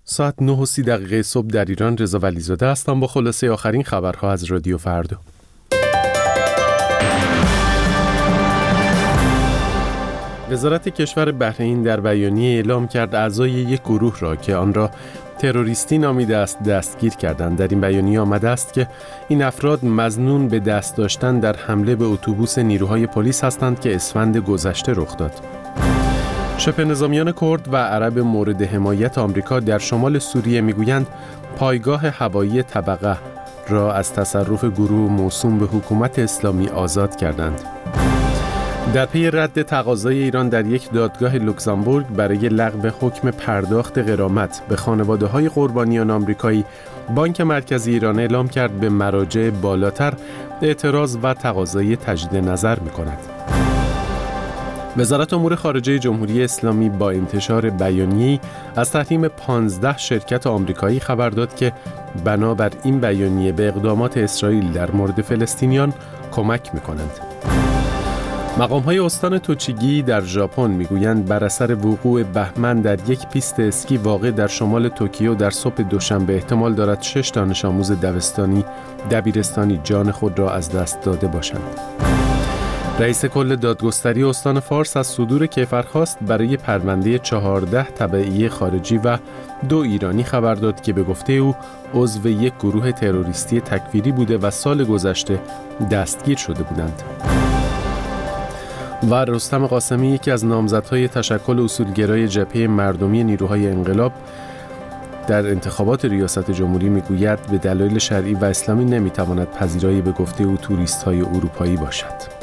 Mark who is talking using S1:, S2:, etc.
S1: ساعت 9:30 صبح در ایران. رضا ولیزاده هستم با خلاصه آخرین خبرها از رادیو فردا. وزارت کشور بحرین در بیانیه اعلام کرد اعضای یک گروه را که آن را تروریستی نامیده است دستگیر کردند. در این بیانیه آمده است که این افراد مظنون به دست داشتن در حمله به اتوبوس نیروهای پلیس هستند که اسفند گذشته رخ داد. شبه نظامیان کرد و عرب مورد حمایت آمریکا در شمال سوریه میگویند پایگاه هوایی طبقه را از تصرف گروه موسوم به حکومت اسلامی آزاد کردند. در پی رد تقاضای ایران در یک دادگاه لوکزامبورگ برای لغو حکم پرداخت غرامت به خانواده‌های قربانیان آمریکایی، بانک مرکزی ایران اعلام کرد به مراجع بالاتر اعتراض و تقاضای تجدید نظر می‌کند. وزارت امور خارجه جمهوری اسلامی با انتشار بیانیه‌ای از تحریم 15 شرکت آمریکایی خبر داد که بنابر این بیانیه به اقدامات اسرائیل در مورد فلسطینیان کمک می‌کنند. مقام‌های استان توچیگی در ژاپن میگویند بر اثر وقوع بهمن در یک پیست اسکی واقع در شمال توکیو در صبح دوشنبه احتمال دارد 6 دانش آموز دبیرستانی جان خود را از دست داده باشند. رئیس کل دادگستری استان فارس از صدور کیفرخواست برای پرونده 14 تبعیه خارجی و 2 ایرانی خبر داد که به گفته او عضو یک گروه تروریستی تکفیری بوده و سال گذشته دستگیر شده بودند. و رستم قاسمی، یکی از نامزدهای تشکل اصولگرای جبهه مردمی نیروهای انقلاب در انتخابات ریاست جمهوری، میگوید به دلایل شرعی و اسلامی نمیتواند پذیرایی به گفته او توریست‌های اروپایی باشد.